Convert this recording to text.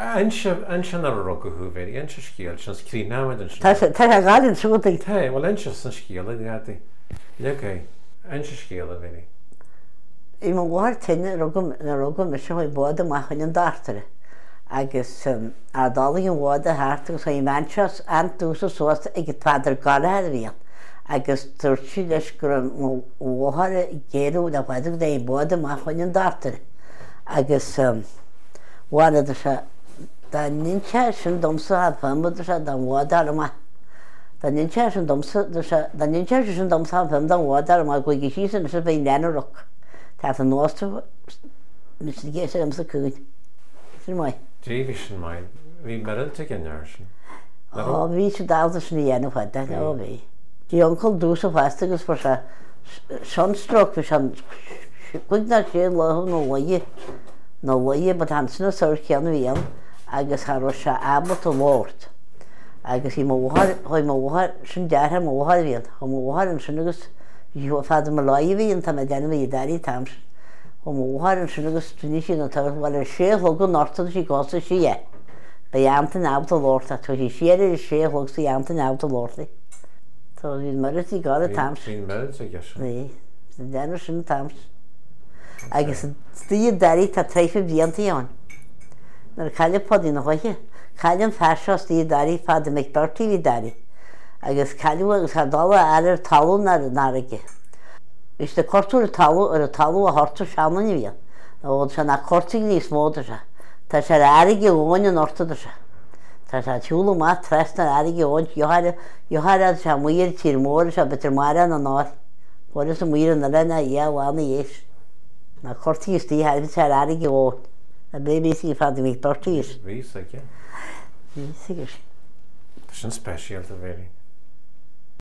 Ansin ar a rug go húvéir, anse scíal, sin scrí námad an sin. Tá a gáilinn súdaí. Tá, bhil anse san scíal a gataí. Leké, anse scíal a bhéir. I má bhhar taine na rugam me se chuid bád amach chuin an dartare. Agus a dálaí an bhád a háartta gus chuin manseas an túsa sósta ag padar galathe a bhíon. Agus tuirtí leis gur an bhhar géadú na bhaidir é bád amach chuin an dartare. Agus bhána se da ninse sin domsa a fambad se dan bhád ar amach. Da ninse sin domsa a fambad an bhád ar amach go igi sísan se bhí lenarach. Tá an nósta mis gé sé am sa cúid. Sin mai. Dríhí sin mai, bhí merilta gneir sin. Bhí sé dáta sin na dhéanamh de ó bhí. Dí ancail dús a bhaiste agus for se seanstrach bhí sean chuigna sé lethú nó laie ba hansna saoir ceanna bhíon agus tha se abat a láirt. Agus í mhar sin deartha mhar bhíon, chu mhar an sin agus fad me láí bhíon tá me déanam í darí tams. Mhar an sin agus tuní sin bhil séhlog go norta sí gása sí é. Ba ananta nábta láirta, tu sí séidir séhlog sí ananta nábta láirta. Tá hí marití gáda tams. Bhín merit a gceisi. Ní, déanam sin tams. Agus tí darí tá treifa bhíanta an. Nar chaile podí na chuige, chaile an fersás tí darí fad a meid bertí hí darí. Agus caiú agus dála ar talú náige. Is de cortú talú ar a talú a hortú seanna bhíon, ó se na cortaí níos móda se. Tá sé aige óin an ortada se. Tá se túla má tres na aige óin, johaire se muir tír mór se betar mar an náir. Bóris a muir an lena bhána dhéis. Na cortaí is tí herbh se aige óin. Na BBC fad a mí bertíís. Ví a ce? Ví sigur. Tá sin speisialta bhéir.